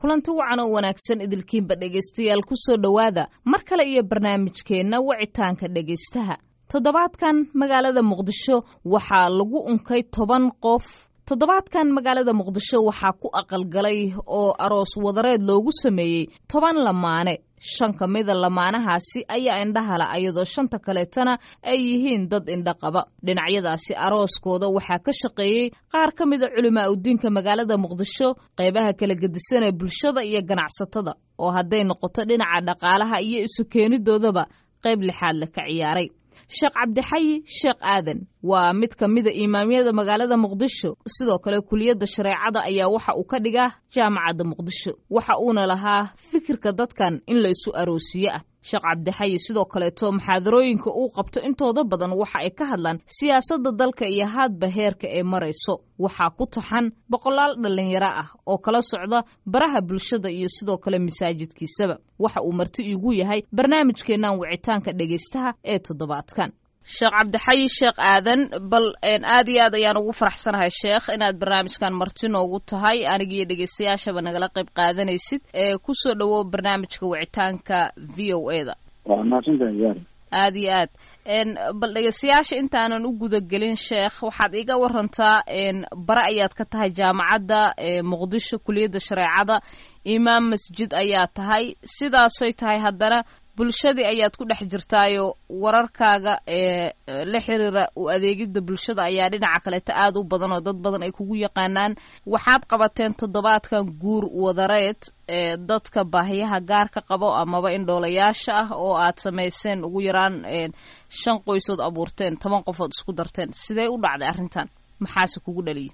kulanti wacan oo wanaagsan idilkiinba dhegaystayaal ku soo dhowaada mar kale iyo barnaamijkeenna wicitaanka dhegaystaha. toddobaadkan magaalada muqdisho waxaa lagu unkay 10 qof. toddobaadkan magaalada muqdisho waxaa ku aqalgalay oo aroos wadareed loogu sameeyey 10 lamaane. 5 ka mid a lamaanahaasi ayaa indhahala ayadoo 5 kaleetana ay yihiin dad indha qaba. dhinacyadaasi arooskooda waxaa ka shaqeeyey qaar ka mid a culimaa u diinka magaalada muqdisho, qaybaha kala gedisan ee bulshada iyo ganacsatada oo hadday noqoto dhinaca dhaqaalaha iyo isu keenidoodaba qayb lixaad la ka ciyaaray. sheekh cabdixayi sheekh aadan waa mid ka mid a imaamyada magaalada muqdisho, sidoo kale kuliyadda shareecada ayaa waxa uu ka dhigaa jaamacadda muqdisho. waxa uuna lahaa fikirka dadkan in la isu aroosiye ah. sheekh cabdixayi sidoo kaleeto muxaadarooyinka uu qabto intooda badan waxa ay ka hadlaan siyaasadda dalka iyo haadba heerka ee marayso. waxaa ku taxan 100 dhalinyaro ah oo kala socda baraha bulshada iyo sidoo kale masaajidkiisaba. waxa uu marti iigu yahay barnaamijkeennan wicitaanka dhegaystaha ee toddobaadkan. sheekh cabdixayi sheekh aadan, bal aad iyo aad ayaan ugu faraxsanahay sheekh inaad barnaamijkan marti noogu tahay, anigiiyo dhegaystayaashaba nagala qayb qaadanaysid. kusoo dhawow barnaamijka wicitaanka v o e da. aad iyo aad. bal dhegaystayaasha intaanan u gudagelin sheekh, waxaad iiga warantaa bare ayaad ka tahay jaamacadda muqdisho kuliyadda shareecada, imaam masjid ayaa tahay, sidaasay tahay haddana bulshadii ayaad ku dhex jirtaayo wararkaaga la xiriira u adeegidda bulshada ayaa dhinaca kaleeta aad u badan oo dad badan ay kugu yaqaanaan. waxaad qabateen toddobaadkan guur wadareed dadka baahiyaha gaarka qabo amaba indhoolayaasha ah oo aad samayseen ugu yaraan 5 qoysood abuurteen, 10 qofood isku darteen. sidee u dhacday arrintan, maxaase kugu dhaliyay?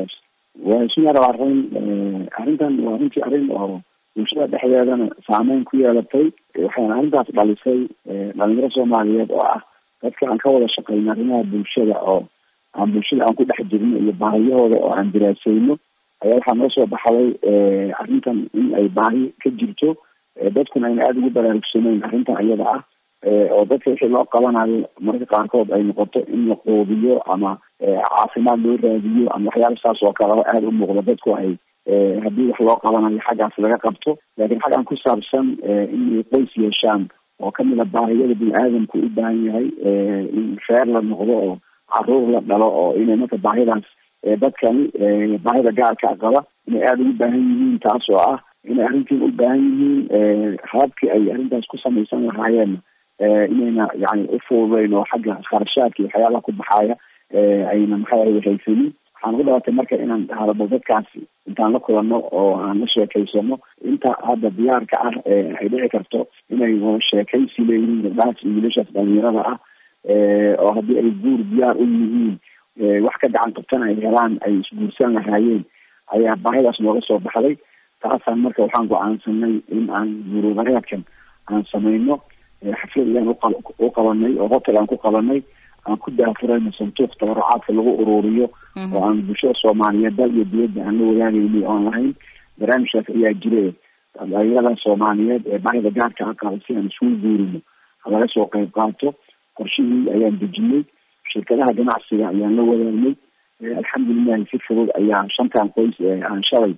arrintan waa runtii arrin oo bulshada dhexdeedana saameyn ku yeelatay. waxayna arrintaas dhalisay dhalinyaro soomaaliyeed oo ah dadka aan ka wada shaqeyno arrimaha bulshada, oo aan bulshada aan ku dhex jirno iyo baahiyahooda oo aan diraasayno, ayaa waxaa noo soo baxday arrintan in ay baahi ka jirto, dadkuna ayna aada ugu baraarugsaneyn arrintan iyada ah, oo dadka wixii loo qabanayo mararka qaarkood ay noqoto in la quudiyo ama caafimaad loo raadiyo ama waxyaala saas oo kale aada u muuqda dadku ay haddii wax loo qabanayo xaggaas laga qabto. laakiin xaggan ku saabsan inay qoys yeeshaan oo kamid a baahiyada bini-aadamku u baahan yahay, in reer la noqdo oo caruur la dhalo, oo inay marka baahidaas dadkani baahida gaarka qaba inay aada ugu baahan yihiin, taas oo ah inay arrintiin u baahan yihiin hababkii ay arrintaas ku samaysan lahaayeen inayna yani u fududeyn oo xagga kharashaadka iyo waxyaabaha ku baxaaya ayna haysanin. waxaan ugu dhawaatay marka inaan hadabo dadkaasi intaan la kulanno oo aan la sheekaysano, inta hadda diyaarka ah ay dhici karto inay sheekaysi leeyihiin gabdhahaas iyo wiilashaas dhalinyarada ah, oo haddii ay guur diyaar u yihiin wax ka gacan qabtana ay helaan ay isguursan lahaayeen, ayaa baahidaas nooga soo baxday. taasaan marka waxaan go-aansanay in aan guur wadareedkan aan samayno. xaflad ayaan u qabanay oo hotel aan ku qabanay, aan ku daafurayno sanduuq tabarucaadka lagu ururiyo oo aan bulshada soomaaliyeed dal iyo diyadda aan la wadaagaynay oon lahayn. barnaamijkaas ayaa jire dhalinyarada soomaaliyeed ee baahida gaarka a qaba si aan isugu guurino halaga soo qayb qaato. qorshihii ayaan dejinay, shirkadaha ganacsiga ayaan la wadaagnay. alxamdulilahi si fudud ayaa 5 qoys aan shalay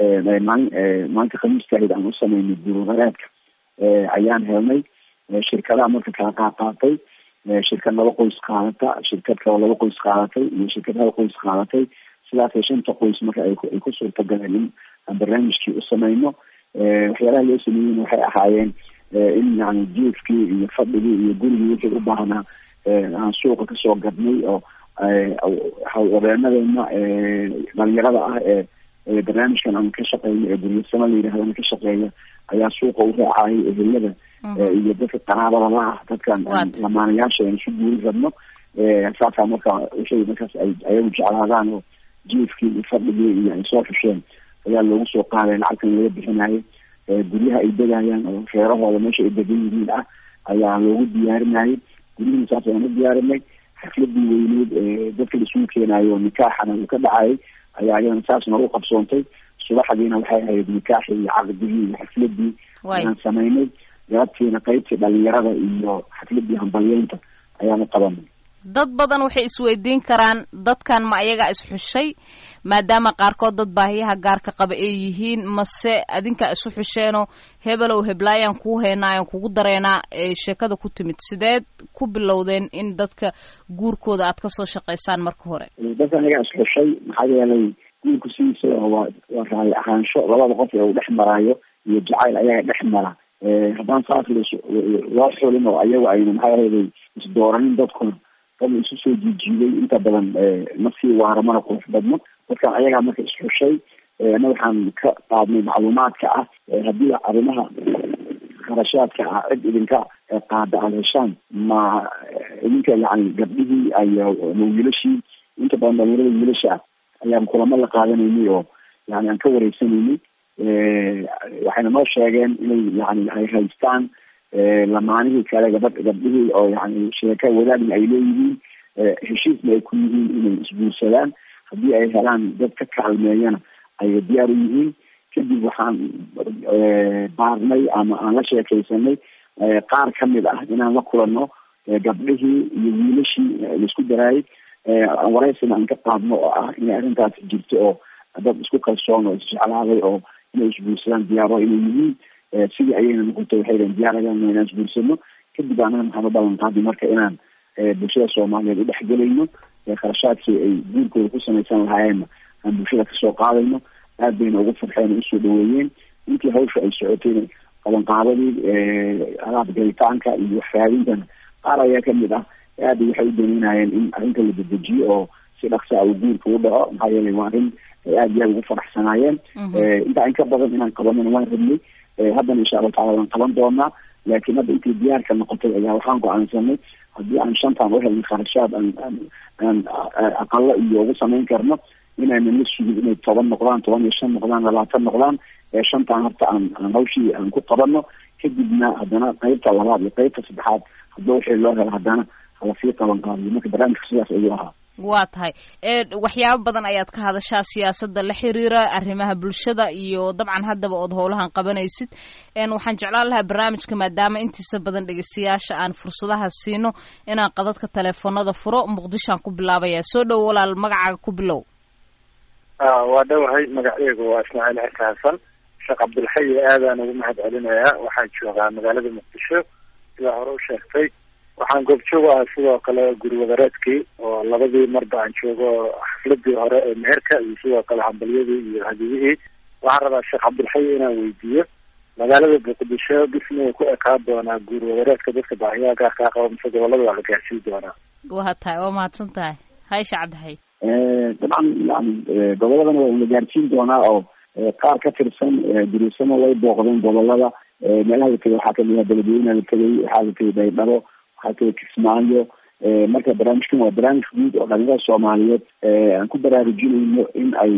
maalinta khamiistahayd aan u samaynay guur wadareedka ayaan helnay. shirkadaha marka kala qaatay, shirkad 2 qoys qaadata, shirkad kale 2 qoys qaadatay iyo shirkad 1 qoys qaadatay. sidaasay 5 qoys marka ay ku suurtagaleen in aan barnaamijkii u samayno. waxyaalaha loo sameeyeyna waxay ahaayeen in yani jiifkii iyo fadhigii iyo gurigii wixii u baahnaa aan suuqa kasoo gadnay, oo haweenadeena dhalinyarada ah ee barnaamijkan aan ka shaqeeyo ee guryasamo la yidhahdana ka shaqeeya ayaa suuqa u raacayay ehelada iyo dadka qaraabada la ah dadkan lamaanayaasha aan isu guuri rabno. saasaa marka wixii markaas ay ayagu jeclaadaan oo jiifkii iyo fadhigii iyo ay soo xusheen ayaa loogu soo qaaday, lacagtan laga bixinayo. guryaha ay degayaan oo reerahooda meesha ay degan yihiin ah ayaa loogu diyaarinayay. guryihii saas ayaan u diyaarinay. xafladii weyneed dadka isugu keenayo nikaaxana uu ka dhacayay ayaa ayadana saas noogu qabsoontay. subaxdiina waxay ahayd nikaaxii iyo caqdigii iyo xafladii ayaan samaynay. galabtiina qaybtii dhalinyarada iyo xafladii hambalyeynta ayaanu qabanay. dad badan waxay isweydiin karaan dadkan ma ayaga isxushay maadaama qaarkood dad baahiyaha gaarka qaba ay yihiin mase adinka isu xusheenoo hebelow heblaayaan kuu haynaayan kugu dareenaa ee sheekada ku timid sideed ku bilowdeen in dadka guurkooda aad kasoo shaqaysaan marka hore dadkan ayaga isxushay maxaa yeelay guurku sidiisa waa raali ahaansho labada qof ee uu dhex maraayo iyo jacayl ayaga dhex mara haddaan saas loo xulin oo ayaga ayna maxaa ahayday isdooranin dadkuna dad isu soo jiijiiday inta badan ma sii waara mana qurux badno dadkan ayagaa marka isxushay ana waxaan ka qaadnay macluumaadka ah haddii arrimaha kharashaadka ah cid idinka qaada aada heshaan ma idinka yani gabdhihii iyo wiilashii inta badan dhalinyarada wiilasha ah ayaan kulamo la qaadanaynay oo yani aan ka wareysanaynay waxayna noo sheegeen inay yani ay haystaan lamaanihii kale gabdhihii oo yani sheeka wadaagna ay leeyihiin heshiisna ay ku yihiin inay isguursadaan haddii ay helaan dad ka kaalmeeyana ay diyaar u yihiin kadib waxaan baarnay ama aan la sheekaysanay qaar kamid ah inaan la kulano gabdhihii iyo wiilashii laisku daraayay wareysina aan ka qaadno oo ah inay arrintaas jirto oo dad isku kalsoon oo isjeclaaday oo inay isguursadaan diyaaro inay yihiin sidii ayayna noqotay waxay dhan diyaarayaan inaan isguursano kadib anaga maxaan u ballan qaaday marka inaan bulshada soomaaliyeed u dhexgelayno kharashaadkii ay guurkooda ku samaysan lahaayeenna aan bulshada kasoo qaadayno aad bayna ugu farxeen usoo dhaweeyeen intii hawsha ay socotayna qabanqaabadii alaab galitaanka iyo waxraadintana qaar ayaa kamid ah aad waxay u danaynayeen in arrinta la dedejiyo oo si dhaqsa uu guurka u dhaco maxaa yeelay waa arrin ay aad iyo aad ugu faraxsanaayeen intaa in ka badan inaan qabanana waan rabnay haddana insha allahu tacala waan qaban doonaa laakiin hadda intii diyaarka noqotay ayaa waxaan go-aansanay haddii aan shantaan uhelin kharashaad aan aqalo iyo ugu samayn karno inaynan la sugin inay 10 noqdaan 15 noqdaan 20 noqdaan shantaan horta aan hawshii aan ku qabano kadibna haddana qaybta labaad iyo qaybta saddexaad haddii wixii loo helo haddana hala sii qaban qaadiyo marka barnaamijka sidaas ayuu ahaa waa tahay waxyaabo badan ayaad ka hadashaa siyaasadda la xiriira arrimaha bulshada iyo dabcan haddaba ood howlahan qabanaysid waxaan jeclaan lahaa barnaamijka maadaama intiisa badan dhegeystayaasha aan fursadaha siino inaan qadadka teleefonada furo muqdishoan ku bilaabaya soo dhow walaal magacaaga ku bilow waa dhowahay magaceygu waa ismaaciil xirka xasan sheekh cabdilxayi aadaan ugu mahad celinayaa waxaan joogaa magaalada muqdisho sidaa hore u sheegtay waxaan goobjoog ah sidoo kale guri wadareedkii oo labadii marba aan joogo xafladii hore ee meherka iyo sidoo kale hambalyadii iyo hadiyihii waxaan rabaa sheekh cabdilxayi inaan weydiiyo magaalada muqdisho dhismuu ku ekaa doonaa guri wadareedka dadka baahiyaha gaarkaa qaba mise gobolada waa la gaarsiin doonaa waa tahay waa mahadsan tahay hay sheekh cabdilxayi dabcan yani goboladana waa la gaarsiin doonaa oo qaar ka tirsan duruusana way booqdeen gobolada meelaha la tegay waxaa kamid ah beledweynaha la tegay waxaa la tegay baydhabo waxaa tegay kismaayo marka barnaamijkan waa barnaamij guud oo dhalinyarada soomaaliyeed aan ku baraarujinayno in ay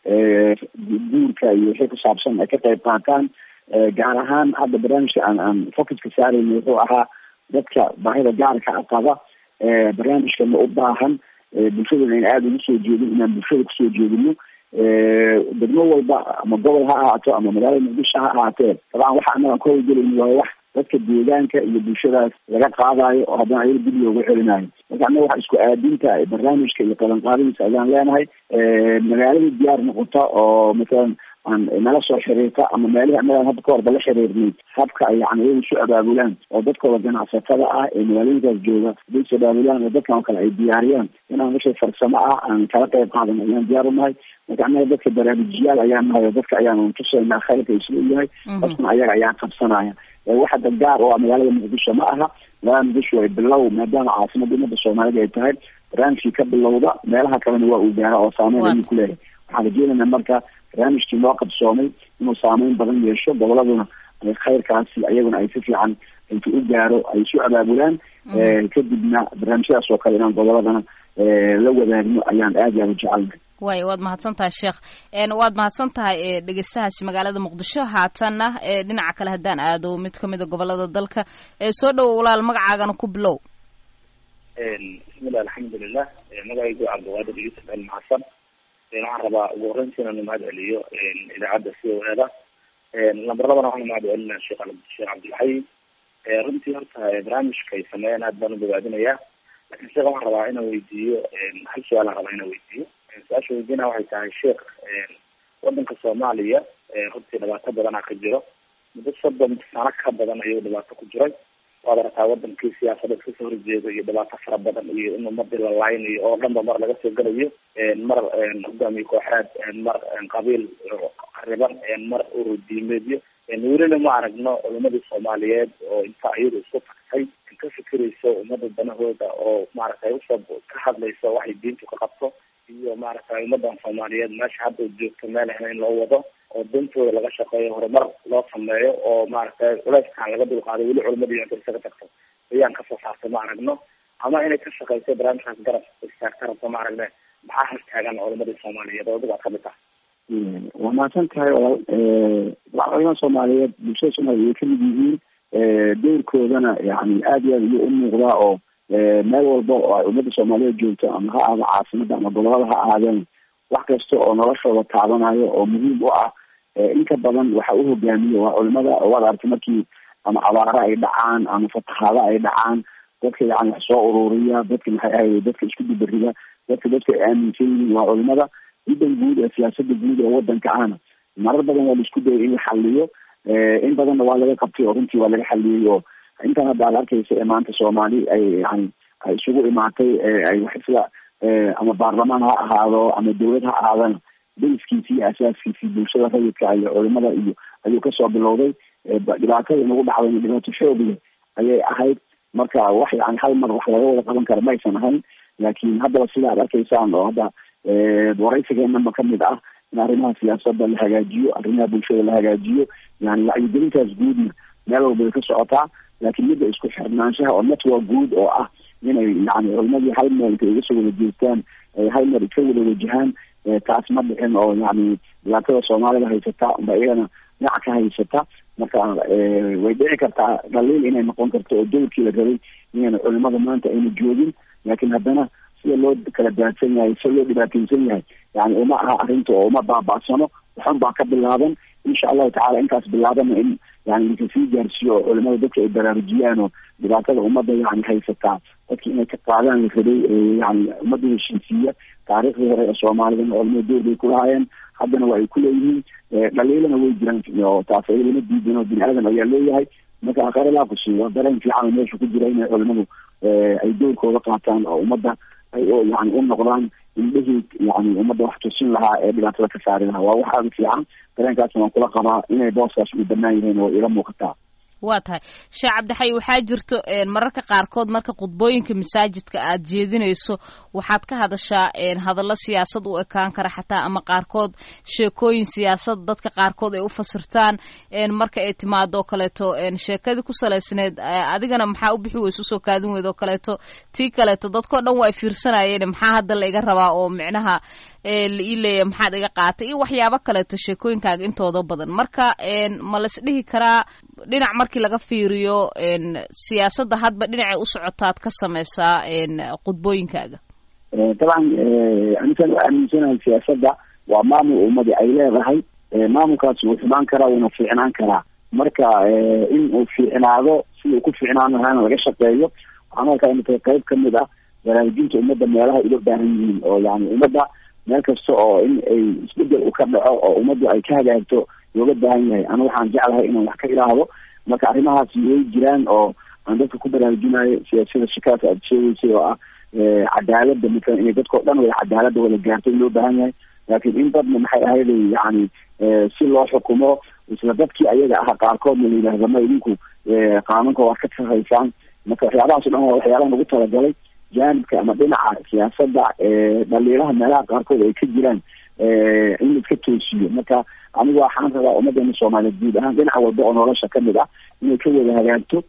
guurka iyo wixii kusaabsan ay ka qayb qaataan gaar ahaan hadda barnaamijka aan focuska saarayno wuxuu ahaa dadka baahida gaarka qaba barnaamijkana u baahan bulshadana in aada ugu soo jeedin inaan bulshada kusoo jeedino degmo walba ama gobol ha ahaato ama magaalada muqdisho ha ahaatee dabcan waxa anaga ka howlgelayno waa wax dadka deegaanka iyo bulshadaas laga qaadayo oo haddana ayaga dib loogu celinayo marka annaga waxa isku aadinta barnaamijka iyo qabanqaadadiisa ayaan leenahay magaalada diyaar noqota oo masalan aan nala soo xiriirta ama meelihi annagaan hadda ka horba la xiriirnay habka ay yani iyagu isu abaabulaan oo dadkooda ganacsatada ah ee magaalooyinkaas jooga haday is abaabulaan oo dadkan oo kale ay diyaariyaan inaan wixii farsamo ah aan kala qayb qaadan ayaan diyaar u nahay marka annaga dadka barnaamijyaal ayaan nahay oo dadka ayaan tusaynaa khayrka isla yahay dadkuna ayaga ayaa qabsanaya waxa gaar oo magaalada muqdisho ma aha magaalada muqdisho way bilow maadaama caasimada umada soomaalida ay tahay barnaamijkii ka bilowda meelaha kalena waa uu gaara oo saameyn ayuu ku leeyahay waxaan rajeynaynaa marka barnaamijkii loo qabsoomay inuu saameyn badan yeesho goboladuna khayrkaasi ayaguna ay si fiican intu u gaaro ay isu abaabulaan kadibna barnaamijyadaas oo kale inaan goboladana la wadaagno ayaan aad iyo aad u jecelnahay way waad mahadsan tahay sheekh waad mahadsan tahay dhegeystahaasi magaalada muqdisho haatanna dhinaca kale haddaan aado mid kamid a gobolada dalka soo dhowo walaal magacaagana ku bilow bismillah alxamdulilah magacaygu cabdiqaadir yuusuf almaxasan waxaan rabaa ugu horeyntii inaan mahad celiyo idaacadda c o eda lambar labana waxaan mahad celinaa sheekh cabdilxayi runtii horta barnaamijka ay sameeyeen aad baan u bogaadinayaa laakiin sheekh waxaan rabaa inaan weydiiyo hal su-aalaan rabaa inaan weydiiyo. su-aasha weydiina waxay tahay sheekh, wadanka Soomaaliya runtii dhibaato badanaa ka jiro, muddo 30 sano ka badan ayuu dhibaato ku jiray. waad aragtaa wadankii siyaasada kasoo horjeeda iyo dhibaato fara badan iyo in ummadii la laaynayo oo dhanba mar laga soo gelayo, mar hogaamiye kooxeed, mar qabiil qariban, mar ururdiimeedyo. welina ma aragno culimadii Soomaaliyeed oo inta iyadu isku tagtay ka fikirayso ummada danahooda oo maaragtay usoo ka hadlayso waxay diintu ka qabto iyo maaragtay ummadan Soomaaliyeed meesha hadda joogto meel in loo wado oo dantooda laga shaqeeyo, horumar loo sameeyo oo maaragtay culeyskan laga dulqaado. weli culimadii inta isaga tagto ayaan kasoo saartay ma aragno, ama inay ka shaqeyso barnaamijkaas garab istaagta rabto ma aragne. maxaa hortaagan culimadii Soomaaliyeed oo adiga kamid ah? waa mahadsan tahay culimada Soomaaliyeed, bulshada Soomaaliyeed way kamid yihiin, doorkoodana yani aad iyo aad ayuu u muuqdaa oo meel walba oo ay ummadda Soomaaliyeed joogto, ama ha ahaado caasimada ama gobolada ha ahaadeen, wax kasta oo noloshooda taabanayo oo muhiim u ah inka badan waxa u hogaamiyo waa culimada. waad aragtay markii ama abaara ay dhacaan ama fatahaada ay dhacaan, dadka yani wax soo ururiya, dadka maxay ahayd dadka isku dibariga, dadka ay aaminsan yihiin waa culimada. ciidan guud ee siyaasada guud ee wadanka ahna marar badan waa la isku dayay in la xaliyo, in badanna waa laga qabtay oo runtii waa laga xaliyey. oo intan hadda ad arkeysa ee maanta Soomaali ay ay isugu imaatay, ay wax isla ama baarlamaan ha ahaado ama dawlad ha ahaadana, dariskiisii iyo asaaskiisii bulshada rayidka iyo culimada iyo ayuu kasoo bilowday. dhibaatada nagu dhacday dhibaato xoogga ayay ahayd, marka wax yani hal mar wax laga wada qaban kara maysan ahayn. laakiin haddaba sida ad arkeysaan oo hadda waraysigeenaba kamid ah in arrimaha siyaasada la hagaajiyo, arrimaha bulshada la hagaajiyo, yani wacyigelintaas guudna meel walba way ka socotaa. laakiin midda isku xirnaanshaha oo network guud oo ah inay yani culimadii hal meel intay iga soo wada jeestaan, hal meel iska wada wajahaan, taas ma dhicin. oo yani dhibaatada Soomaalida haysata ba iyagana dhinac ka haysata. marka way dhici kartaa dhaliil inay noqon karto oo dowlkii la rabay inayna culimada maanta ayna joogin, laakiin haddana sida loo kala daadsan yahay, sida loo dhibaateysan yahay, yani uma aha arrinta oo uma baaba'sano. waxun baa ka bilaaban insha allahu tacaala. intaas bilaabana in yani lakasii gaarsiiyo oo culimada dadka ay baraarujiyaan oo dhibaatada ummadda yani haysataa dadki inay ka qaadaan la rabay, yani ummadda heshiisiiya. taariikhdii hore ee Soomaalidana culimada door bay kulahaayeen, haddana waa ay kuleeyihiin. dhaliilana way jiraan oo taas ayadana diidan oo bini aadan ayaa leeyahay. marka aqaralaa kusiiyo waa dareen fiican meesha ku jira inay culimadu ay doorkooda qaataan oo ummadda ay yani u noqdaan indhahii yani ummadda wax tusin lahaa ee dhibaatada ka saari lahaa. waa wax aada fiican, dareenkaasna waan kula qabaa inay booskaas u banaan yihiin oo ila muuqataa. waa tahay sheekh Cabdixay, waxaa jirto mararka qaarkood marka khudbooyinka masaajidka aad jeedinayso waxaad ka hadashaa hadallo siyaasad u ekaan kara xataa, ama qaarkood sheekooyin siyaasad dadka qaarkood ay u fasirtaan. marka ay timaado kaleeto sheekadii ku salaysneed adigana maxaa u bixi weysa usoo kaadin weyd oo kaleeto, tii kaleeto dadkoo dhan waa ay fiirsanayeen, maxaa hadda la iga rabaa oo micnaha la ii leeyahay maxaad iga qaatay iyo waxyaabo kaleeto sheekooyinkaaga intooda badan. marka ma las dhihi karaa dhinac markii laga fiiriyo siyaasadda hadba dhinacay u socotaad ka sameysaa khudbooyinkaaga? dabcan anikan waa aaminsanahay siyaasadda waa maamul ummadi ay leedahay. maamulkaas wuu xumaan karaa wuuna fiicnaan karaa. marka in uu fiicnaado sida uu ku fiicnaan lahaana laga shaqeeyo. waxaan arkaa inay tahay qayb kamid ah baraarujinta ummadda meelaha uga baahan yihiin, oo yani ummadda meel kasta oo in ay isbedel u ka dhaco oo ummaddu ay ka hagaagto looga baahan yahay. ana waxaan jeclahay inaan wax ka ilaahdo. marka arrimahaas way jiraan oo aan dadka ku baraarujinayo siyaasada shikaas aad sheegeysay oo ah cadaalada, matalan inay dadkao dhan wada cadaalada wada gaarto in loo baahan yahay. laakiin in dadna maxay ahayd yani si loo xukumo isla dadkii ayaga ah qaarkoodna la yidhaahdo ma idinku qaanuunka waad ka tahaysaan. marka waxyaabahaas o dhan waa waxyaabaha lagu talagalay jaanibka ama dhinaca siyaasada dhaliilaha meelaha qaarkood ay ka jiraan in iska toosiyo. marka anigu waxaan rabaa ummadana Soomaaliyeed guud ahaan dhinac walba oo nolosha kamid ah inay ka wada hagaagto.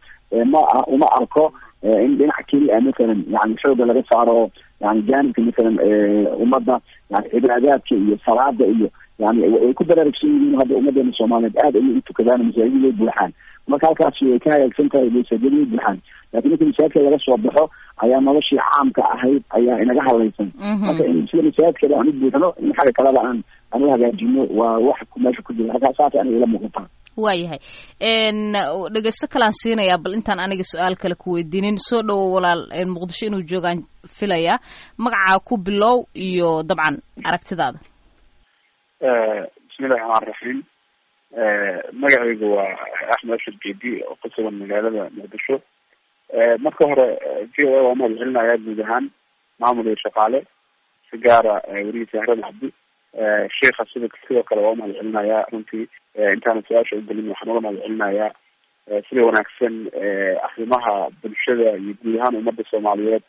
uma arko in dhinac keliya matalan yani xooga laga saaro yani jaanibka matalan ummadda yani cibaadaadka iyo salaada iyo yani way ku baraarugsan yihiin hadda ummadeena soomaaliyeed aad ayay u tukadaan masaajid way buuxaan marka halkaasi way ka hagaagsan tahay masaajid way buuxaan laakiin marka masaajidka laga soo baxo ayaa noloshii caamka ahayd ayaa inaga hadlaysan marka in sida masaajidkeeda aan u buuxno in xagga kaleba aan u hagaajino waa wax meesha ku jira halkaa saas aniga ila muuqataa waayahay dhegeysto kalaan siinayaa bal intaan aniga su-aal kale ku weydiinin soo dhowo walaal muqdisho inuu joogaan filayaa magacaa ku bilow iyo dabcan aragtidaada bismillahi raxmaan raxiim magacaygu waa axmed ashar geedi oo ka sugan magaalada muqdisho marka hore v o a waa mahad celinayaa guud ahaan maamul iyo shaqaale si gaara werihiisa haran cabdi sheikha sidoo kale waa umahad celinayaa runtii intaana su-aasha ugelin waxaan uga mahad celinayaa sida wanaagsan arrimaha bulshada iyo guud ahaan ummadda soomaaliyeed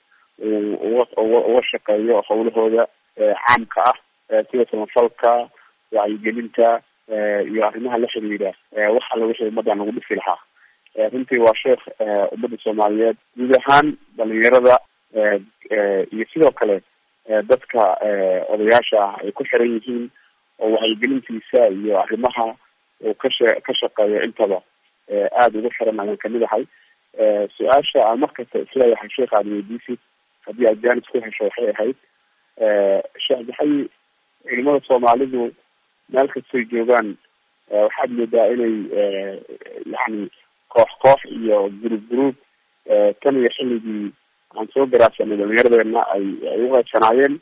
uga shaqeeyo hawlahooda caamka ah sida samafalka wacyigelinta iyo arrimaha la xiriira wax alla wixii ummaddan lagu dhisi lahaa runtii waa sheekh ummadda soomaaliyeed guud ahaan dhalinyarada iyo sidoo kale dadka odayaasha ah ay ku xiran yihiin oo wacyigelintiisa iyo arrimaha uu ka shaqeeyo intaba aada ugu xiran ayaan kamid ahay su-aasha aan markasta isleeyahay sheekh aada weydiisid haddii aad jaanis ku hesho waxay ahayd sheekh maxay culimada soomaalidu meel kastoy joogaan waxaad moodaa inay yani koox iyo group tan iyo xilligii aan soo garaadsanay dhalinyaradeenna ay uqeybsanaayeen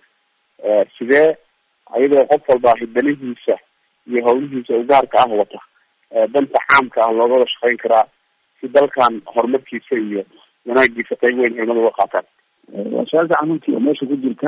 sidee ayadoo qof walba hidanihiisa iyo hawlihiisa u gaarka ah wata danta caamka ah looga wada shaqeyn karaa si dalkan horumarkiisa iyo wanaagiisa qayb weyn culimada uga qaataan waa su-aal fiican runtii oo meesha ku jirta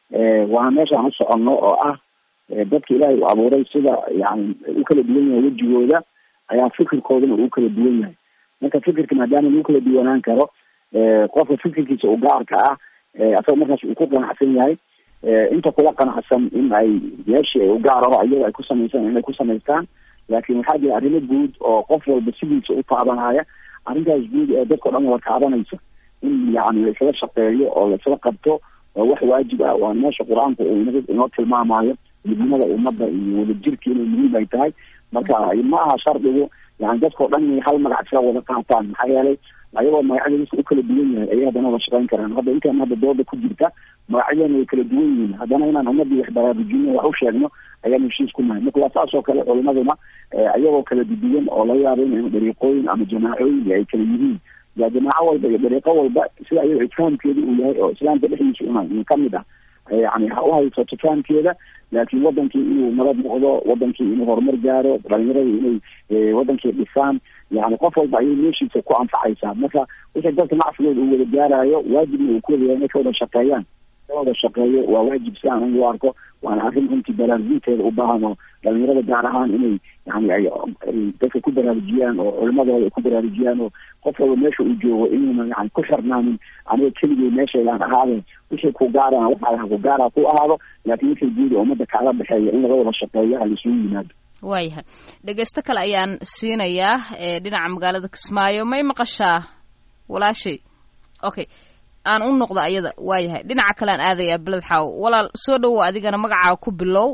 waana meesha aan u soconno oo ah dadka ilaahay u abuuray sida yani u kala duwan yahay wejigooda ayaa fikirkoodana uu kala duwan yahay marka fikirka maadaama lagu kala duwanaan karo qofka fikirkiisa u gaarka ah asaga markaas uu ku qanacsan yahay inta kula qanacsan in ay meeshii ay u gaaraho ayago ay ku samaysan inay ku samaystaan laakin waxaa jira arrimo guud oo qof walba sidiisa u taabanaya arrintaas guud ee dadka o dhan wada taabanaysa in yani laisla shaqeeyo oo laisla qabto waa wax waajib ah waana meesha qur-aanku uu inoo tilmaamayo midnimada ummadda iyo wadajirka inay muhiim ay tahay marka ma aha shardigu yani dadka o dhan inay hal magac isla wada qaataan maxaa yeelay ayagoo magacyadiisa u kala duwan yahay ayay haddana wada shaqeyn karaan hadda intaan hadda dooda ku jirta magacyadeena way kala duwan yihiin haddana inaan ummadii wax baraarujino wax u sheegno ayaan heshiis ku nahay marka waa saas oo kale culimaduna ayagoo kala duduwan oo laga yaabo in dariiqooyin ama jamaacooyin ay kala yihiin yaa jamaaco walba iyo dariiqo walba sida ayagoo ifhaamkeeda uu yahay oo islaamka dhexdiisa un kamid ah yani ha u haysato fahamkeeda laakiin wadankii inuu nabad noqdo wadankii inuu horumar gaaro dhalinyarada inay wadankii dhisaan yani qof walba ayay meeshiisa ku anfacaysaa marka wixii dadka nacfigooda uu wada gaarayo waajibna uu ku wadayahay inay ka wada shaqeeyaan wada shaqeeyo waa waajib si aan u arko waana arrin runtii baraarujinteeda u baahan oo dhalinyarada gaar ahaan inay yani ay dadka ku baraarujiyaan oo culimadooda ay ku baraarujiyaan oo qof walba meesha uu joogo inuuna yani ku xirnaanin aniga keligay meeshaylaan ahaadeen wixii ku gaarana waxaa ku gaara ku ahaado laakiin wixii guud oo ummadda kaala dhexeeya in laga wada shaqeeyo ha laisugu yimaado waayahay dhegeysto kale ayaan siinayaa dhinaca magaalada Kismaayo may maqashaa walaashay okay aan u noqdo ayada waayahay dhinaca kale aan aadayaa balad xaaw walaal soo dhawow adigana magacaa ku bilow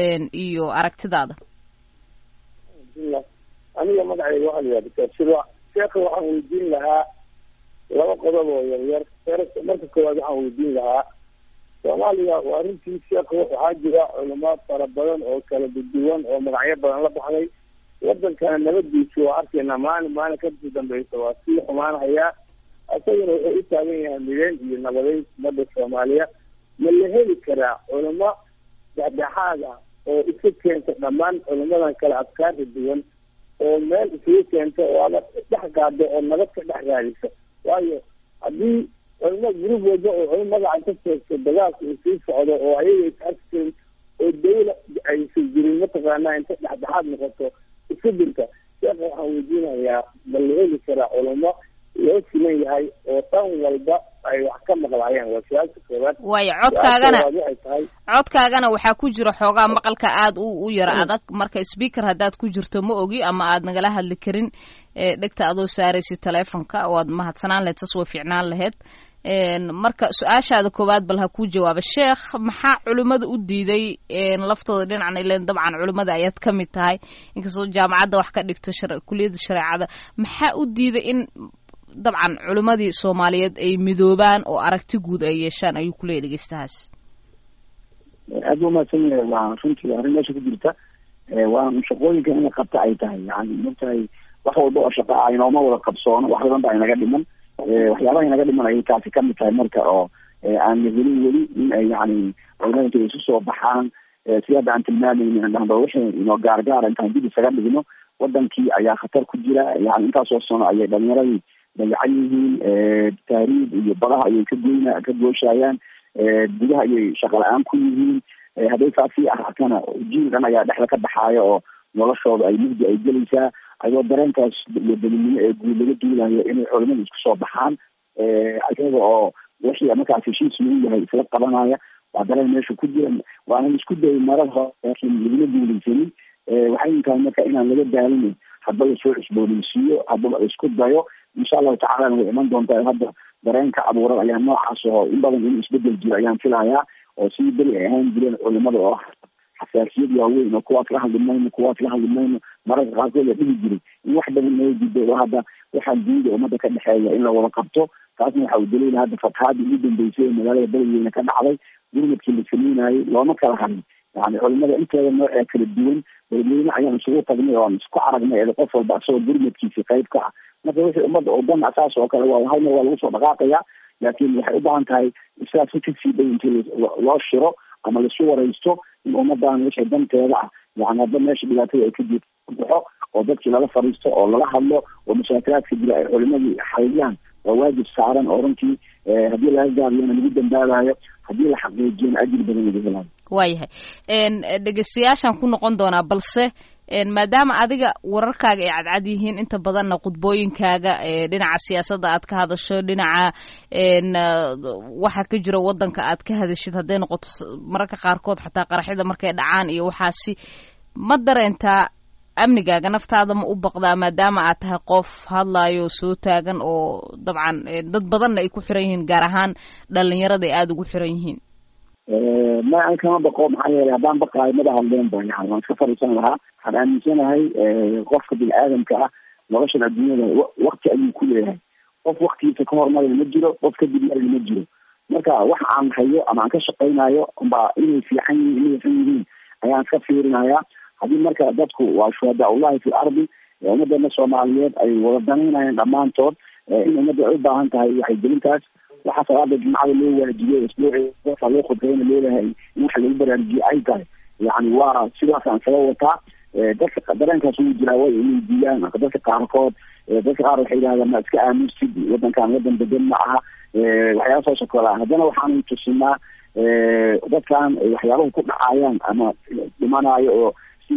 iyo aragtidaada aniga magacayga waxaa la yidhahda sida sheekha waxaan weydiin lahaa laba qodob oo yaryar marka koowaad waxaan weydiin lahaa soomaaliya waa runtii sheekha waxaa jira culamo fara badan oo kala duwan oo magacyo badan la baxday wadankana nabadiisu waa arkaynaa maalin kasii dambeysa waa sii xumaanahayaa asagana wuxuu u taagan yahay mideen iyo nabadeyn umada soomaaliya ma la heli karaa culamo dhexdhexaad ah oo isu keenta dhammaan culamadan kale afkaarta duwan oo meel isugu keenta oo ama dhex gaado oo nabad ka dhex raadisa waayo haddii culamo gurub walba oo culamo magaca ka sheegto dagaalka uu sii socdo oo ayaga is arkiin oo dawla aysan jirin mataqaanaa inta dhexdhexaad noqoto isu dirta sheekha waxaan weydiinayaa ma la heli karaa culamo loo siman yahay oo tan walba ay wax ka maqlaayaan waa su-aalka koowaad waayo codkaagana waxaa ku jira xoogaa maqalka aada u yara adag marka speaker haddaad ku jirto ma ogi ama aad nagala hadli karin dhegta adoo saaraysid teleefonka waad mahadsanaan laheyd sas way fiicnaan laheyd marka su-aashaada koowaad bal ha kuu jawaaba sheekh, maxaa culimmada u diiday laftooda dhinacna ilen dabcan culimmada ayaad ka mid tahay inkastoo jaamacadda wax ka dhigto kuliyadda shareecada, maxaa u diiday in dabcan culimmadii soomaaliyeed ay midoobaan oo aragti guud ay yeeshaan ayuu kuleeyahy dhegeystahaas. aad u mahadsan yahay. waa runtii arrin meesha ku jirta, waa shaqooyinka in la qabta ay tahay, yani martahay wax walba oo shaqa ah inooma wada qabsoono, wax badan baa inaga dhiman. waxyaabaha inaga dhiman ayay taasi kamid tahay marka oo aan la helin weli in ay yani culimada intay isu soo baxaan si hadda aan tilmaamaynin aan dhahdo wixii inoo gaargaara intaan dib isaga dhigno, wadankii ayaa khatar ku jira. yani intaasoo sano ayay dhalinyaradii dayacan yihiin, taariib iyo badaha ayay ka gooshayaan, gudaha ayay shaqa la-aan ku yihiin. hadday saasii ahaatana jiil dhan ayaa dhexda ka baxaaya oo noloshooda ay mugdi ay gelaysaa, ayadoo dareenkaas iyo dalinimo ee guud laga duulayo inay culimada isku soo baxaan ayaga oo wixii markaas heshiis lagu yahay isla qabanaya. waa dareen meesha ku jira, waana isku dayay marar hore laakiin laguma guulaysanin. waxay tahay marka inaan laga daalin, hadba lasoo cusboonaysiiyo, hadaba isku dayo. insha allahu tacaalana way iman doontaa. hadda dareenka abuuran ayaa noocaas oo in badan in isbedel jiro ayaan filayaa, oo sidii beri ay ahaan jireen culimada oo xasaasiyad waaweyn oo kuwaas la hadli mayno mararka qaarkood la dhihi jiray in wax badan naga diiday. oo hadda waxaa diida ummadda ka dhexeeya in la wada qabto. taasna waxa uu daliila hadda fatahaadii ugu dambeysay ee magaalada beledweyne ka dhacday, gurmadkii la sameynayay looma kala harin. yani culimada inteeda nooc ee kala duwan beledweyne ayaan isugu tagnay oo aan isku aragnay qof walba asagoo gurmadkiisi qayb ka ah. marka wixii ummadda oo dhan asaas oo kale waa hal mar waa lagu soo dhaqaaqaya, laakiin waxay u baahan tahay sidaas si kasii dhow intii loo shiro ama lasu waraysto in ummadan wixii danteeda ah yani hadda meesha dhibaatada ay ka baxo oo dadkii lala fariisto oo lala hadlo oo mashaakilaadka jira ay culimadii xaliyaan. waa waajib saaran oo runtii haddii laga gaabiyana lagu dambaabayo, haddii la xaqiijiyana ajir badan laga helayo. waayahay dhegeystayaashaan ku noqon doonaa, balse maadaama adiga wararkaaga ay cadcad yihiin inta badanna khudbooyinkaaga dhinaca siyaasadda aad ka hadasho, dhinaca waxa ka jira wadanka aad ka hadashid, hadday noqoto mararka qaarkood xataa qaraxyada markay dhacaan iyo waxaasi, ma dareentaa amnigaaga naftaada ma u baqdaa maadaama aad tahay qof hadlaayo soo taagan oo dabcan dad badanna ay ku xiran yihiin, gaar ahaan dhalinyarada ay aada ugu xiran yihiin? ma an kama baqo, maxaa yeelay haddaan baqaayo mada hadleen ba yani waan iska fariisan lahaa. waxaan aaminsanahay qofka bini aadamka ah noloshan adduunyada wakti ayuu ku leeyahay. qof waktigiisa ka hormaraya ma jiro, qof kadib maraya ma jiro. marka wax aan hayo ama aan ka shaqaynayo ba inay fiican yihiin inay xun yihiin ayaan iska fiirinaya. haddii marka dadku waa shuhadaa ullahi fi ardi, ummadana soomaaliyeed ay wada danaynayaan dhammaantood in ummadda ay u baahan tahay waxay gelintaas. waxaa salaada jumcada loo waajibiyey isbuucii loo khudbayna leedahay in wax lagu baraarujiye ay tahay. yani waa sidaasaan isaga wataa. dadka dareenkaas wuu jiraa way inay diiyaan. dadka qaarkood dadka qaar waxay yidhahdaan ma iska aamusid, wadankaan wadan degan ma aha, waxyaaba soo sokolaa. haddana waxaanu tusinaa dadkan waxyaabaha ku dhacayaan ama dhimanayo oo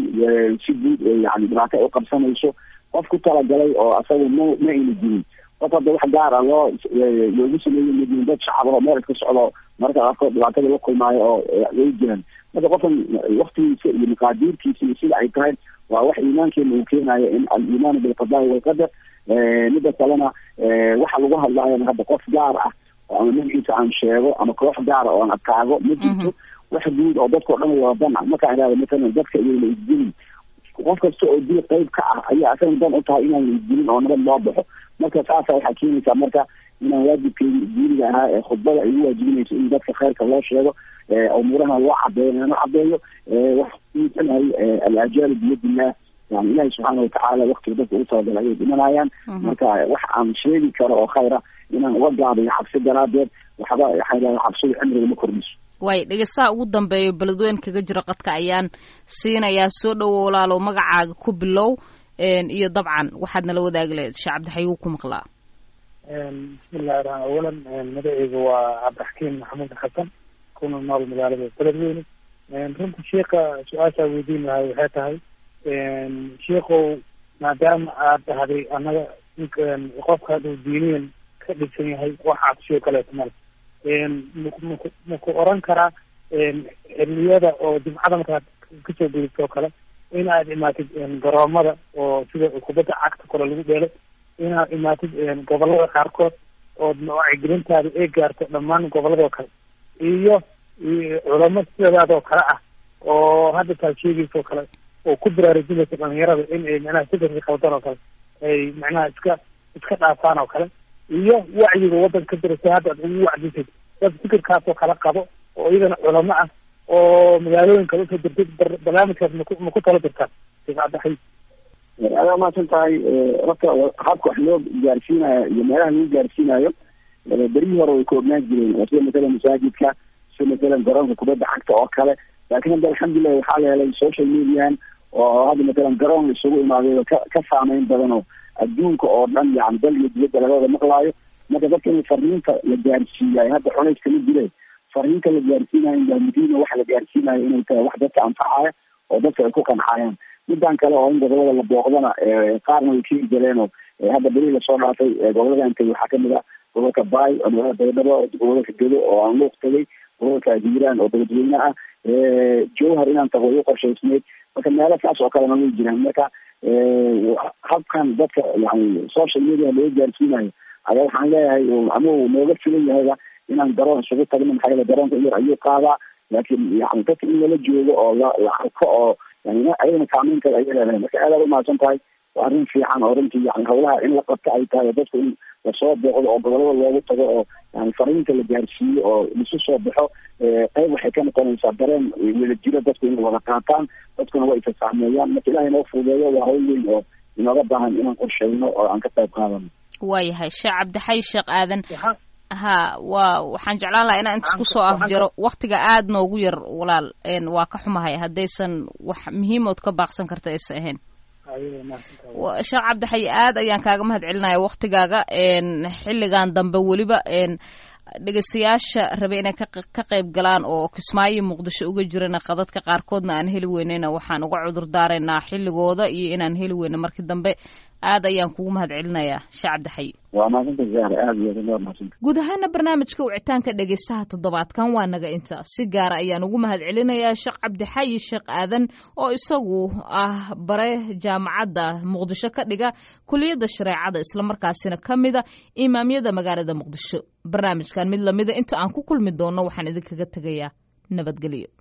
si guud yani dhibaato ay uqabsanayso, qof ku talagalay oo asaga ma ayna jirin. qof hadda wax gaar a loogu sameeyo majin dad shacab oo meel iska socdo mararka qaarkood dhibaatada la kulmaayo oo way jiraan. marka qofkan waktigiisa iyo maqaadiirkiisa iyo sida ay tahay waa wax iimaankeena uu keenayo in aliimaanu bilqadaai walqadar. mida kalena waxa lagu hadlaayana hadda qof gaar ah ama magaciisa aan sheego ama koox gaara oo aan adkaago ma jirto. wax guud oo dadkao dhan wadadan ah markaan ihahdo matalan dadka iyona isdilin, qof kasta oo dil qayb ka ah ayaa asaga dan u tahay inaan isdilin oo nabad loo baxo. marka saasa waxaa keenaysaa marka inaan waajibkeedi diiniga ahaa ee khudbada ay u waajibinayso in dadka khayrka loo sheego, umuuraha loo cadeeyo lana cadeeyo. waxaanahay alajaalu biyadillah, yani ilahi subxaana watacaala waktiga dadka ugu talagala ayay dhimanayaan. marka wax aan sheegi karo oo khayra inaan uga gaabayo cabsi daraadeed waxba waxaa cabsida cimriga ma kordhiso. waay dhegeystaha ugu dambeeyo beledweyne kaga jira qadka ayaan siinayaa. soo dhowo walaalow, magacaaga ku bilow iyo dabcan waxaad nala wadaagi lahayd. sheekh cabdixayi ku maqlaa. bismillahi raxmaan awalan magaceyga waa cabdixakiim maxamuud xasan, kuna nool magaalada beledweyne. runta sheika su-aashaa weydiin lahay waxay tahay, sheikow maadaama aad dhahday annaga qofka hadduu diiniyan ka dhigsan yahay waxaad shio kaleeto male, maku oran karaa xiliyada oo jimcada markaad kasoo gudubto o kale inaad imaatid garoomada oo sida kubadda cagta kale lagu dheelo, inaad imaatid gobolada qaarkood oo wacyigelintaada ay gaarto dhammaan goboladoo kale iyo culamo sidaadoo kale ah oo hadda taad sheegaysaoo kale oo ku baraarujinaysa dhalinyarada in ay macnaha fikirka qaldan oo kale ay macnaha iska dhaafaan oo kale iyo wacyiga waddanka ka jira si hadda ad ugu wacdisay dad fikirkaasoo kala qabo oo iyadana culamo ah oo magaalooyinka usoo dirtay barnaamijkaas maku talo dirtaan sheekh cabdixayi adaa umahadsan tahay. horta habka wax loo gaarsiinayo iyo meelaha lagu gaarsiinayo berihii hore way koognaan jireen oo sida matalan masaajidka, sida matalan garoonka kubadda cagta oo kale. laakiin hadda alxamdulilah waxaa la helay social median oo hadda matalan garoon la isugu imaaday oo ka saameyn badan oo adduunka oo dhan yani dal iyo dibadda laga wada maqlaayo. marka dadka in fariinta la gaarsiiyayo hadda culays kama jire, fariinta la gaarsiinayo baa muhiima. waxa la gaarsiinayo inay tahay wax dadka anfacaya oo dadka ay ku qancayaan. midaan kale oo in gobolada la booqdana qaarna way keeni jireen oo hadda berihii lasoo dhaafay goboladan tagay waxaa kamid ah gobolka baay oo magaalada baydhabo, gobolka gedo oo aan luuq tagay, gobolka hiiraan oo dabadweyne ah, jowhar inaan tago way u qorshaysneyd. marka meelo kaas oo kalena way jiraan. marka habkan dadka yani social media loo gaarsiinayo ayaa waxaan leeyahay ama uu nooga filan yahayba inaan garoon isugu tagno. maxaa yeele garoonka yar ayuu qaadaa, laakiin yani dadka in lala joogo oo la arko oo yani ayadana saameyn kale ayay leedahay. marka aad aad umahadsan tahay. waa arrin fiican oo runtii yani hawlaha in la qabto ay tahay oo dadku in lasoo booqdo oo gobolada loogu tago oo yani fariinta la gaarsiiyo oo lisu soo baxo. qayb waxay ka noqonaysaa dareen wada jiro dadku inay wada qaataan, dadkuna waa isa saameeyaan. marka ilahay inoo fuudeeyo waa hawl weyn oo inooga baahan inaan qorsheyno oo aan ka qayb qaadano. waayahay sheekh cabdixayi sheekh aadan, waxaan jeclaan lahaa inaan intas kusoo afjaro. waktiga aad noogu yar walaal, waa ka xumahay haddaysan wax muhiimood ka baaqsan karta aysa ahayn. sheekh cabdixayi aad ayaan kaaga mahad celinaya waktigaaga. xilligan dambe weliba dhegeystayaasha rabe inay ka qayb galaan oo kismaayo muqdisho uga jirana qadadka qaarkoodna aan heli weynayna waxaan uga cudur daaraynaa xilligooda iyo inaan heli weyno markii dambe. aad ayaan kugu mahad celinayaa sheekh cabdixayi. waa mahadsanta zahra, aad iyo aad waa mahadsanta. guud ahaana barnaamijka wicitaanka dhegeystaha toddobaadkan waa naga inta. si gaara ayaan ugu mahad celinayaa sheekh cabdixayi sheekh aadan oo isagu ah bare jaamacadda muqdisho ka dhiga kuliyadda shareecada islamarkaasina ka mida imaamyada magaalada muqdisho. barnaamijkan mid lamida inta aan ku kulmi doono waxaan idinkaga tegayaa nabadgelyo.